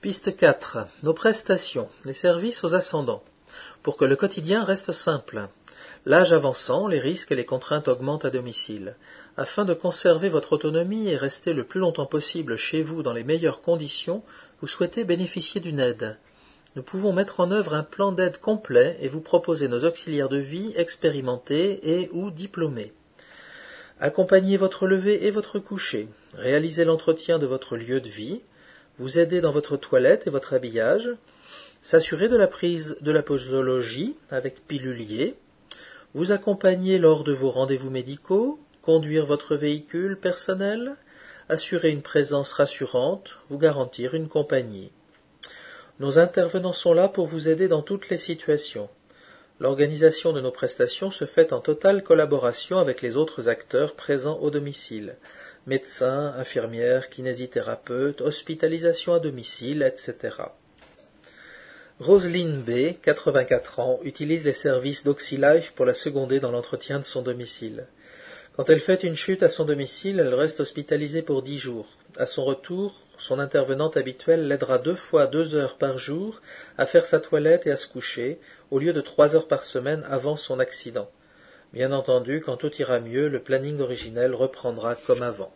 Piste 4. Nos prestations, les services aux ascendants. Pour que le quotidien reste simple. L'âge avançant, les risques et les contraintes augmentent à domicile. Afin de conserver votre autonomie et rester le plus longtemps possible chez vous dans les meilleures conditions, vous souhaitez bénéficier d'une aide. Nous pouvons mettre en œuvre un plan d'aide complet et vous proposer nos auxiliaires de vie expérimentés et ou diplômés. Accompagner votre lever et votre coucher, réaliser l'entretien de votre lieu de vie, vous aider dans votre toilette et votre habillage, s'assurer de la prise de la posologie avec pilulier, vous accompagner lors de vos rendez-vous médicaux, conduire votre véhicule personnel, assurer une présence rassurante, vous garantir une compagnie. Nos intervenants sont là pour vous aider dans toutes les situations. L'organisation de nos prestations se fait en totale collaboration avec les autres acteurs présents au domicile. Médecins, infirmières, kinésithérapeutes, hospitalisation à domicile, etc. Roselyne B, 84 ans, utilise les services d'OxyLife pour la seconder dans l'entretien de son domicile. Quand elle fait une chute à son domicile, elle reste hospitalisée pour 10 jours. À son retour, son intervenante habituelle l'aidera 2 fois 2 heures par jour à faire sa toilette et à se coucher, au lieu de 3 heures par semaine avant son accident. Bien entendu, quand tout ira mieux, le planning originel reprendra comme avant.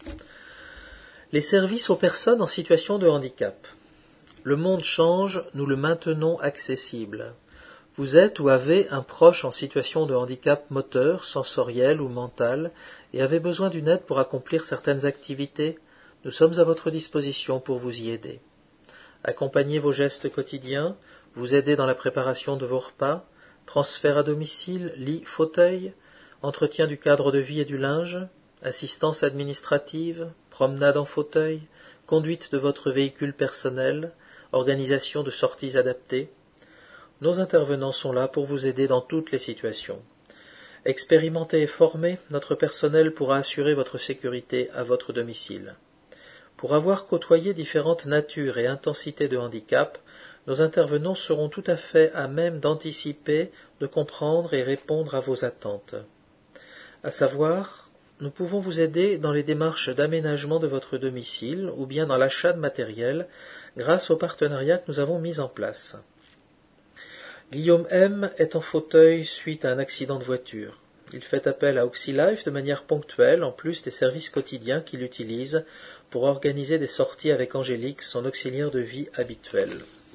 Les services aux personnes en situation de handicap. Le monde change, nous le maintenons accessible. Vous êtes ou avez un proche en situation de handicap moteur, sensoriel ou mental et avez besoin d'une aide pour accomplir certaines activités. Nous sommes à votre disposition pour vous y aider. Accompagnez vos gestes quotidiens, vous aider dans la préparation de vos repas, transfert à domicile, lit, fauteuil, entretien du cadre de vie et du linge, assistance administrative, promenade en fauteuil, conduite de votre véhicule personnel, organisation de sorties adaptées. Nos intervenants sont là pour vous aider dans toutes les situations. Expérimenté et formé, notre personnel pourra assurer votre sécurité à votre domicile. Pour avoir côtoyé différentes natures et intensités de handicap, nos intervenants seront tout à fait à même d'anticiper, de comprendre et répondre à vos attentes. À savoir, nous pouvons vous aider dans les démarches d'aménagement de votre domicile ou bien dans l'achat de matériel grâce aux partenariats que nous avons mis en place. Guillaume M. est en fauteuil suite à un accident de voiture. Il fait appel à OxyLife de manière ponctuelle en plus des services quotidiens qu'il utilise pour organiser des sorties avec Angélique, son auxiliaire de vie habituel.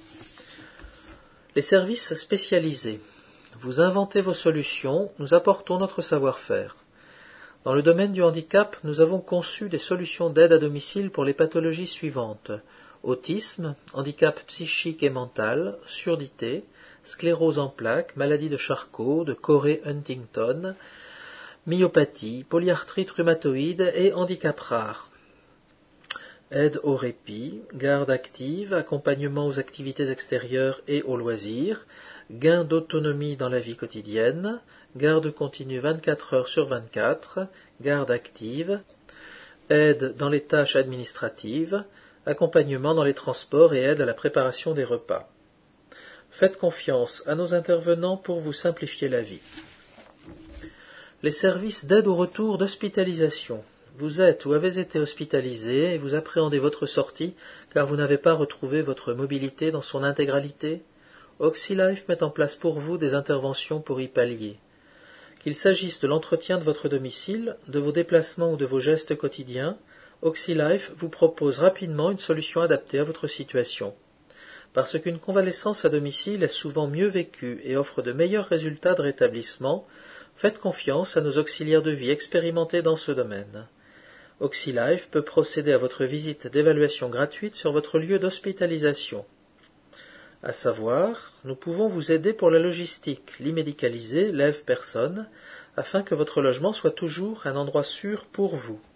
Les services spécialisés. Vous inventez vos solutions, nous apportons notre savoir-faire. Dans le domaine du handicap, nous avons conçu des solutions d'aide à domicile pour les pathologies suivantes: autisme, handicap psychique et mental, surdité, sclérose en plaques, maladie de Charcot, de Corey-Huntington, myopathie, polyarthrite rhumatoïde et handicap rare. Aide au répit, garde active, accompagnement aux activités extérieures et aux loisirs, gain d'autonomie dans la vie quotidienne, garde continue 24 heures sur 24, garde active, aide dans les tâches administratives, accompagnement dans les transports et aide à la préparation des repas. Faites confiance à nos intervenants pour vous simplifier la vie. Les services d'aide au retour d'hospitalisation. Vous êtes ou avez été hospitalisé et vous appréhendez votre sortie car vous n'avez pas retrouvé votre mobilité dans son intégralité. OxyLife met en place pour vous des interventions pour y pallier. Qu'il s'agisse de l'entretien de votre domicile, de vos déplacements ou de vos gestes quotidiens, OxyLife vous propose rapidement une solution adaptée à votre situation. Parce qu'une convalescence à domicile est souvent mieux vécue et offre de meilleurs résultats de rétablissement, faites confiance à nos auxiliaires de vie expérimentés dans ce domaine. OxyLife peut procéder à votre visite d'évaluation gratuite sur votre lieu d'hospitalisation. À savoir, nous pouvons vous aider pour la logistique, lit médicalisé, lève-personne, afin que votre logement soit toujours un endroit sûr pour vous.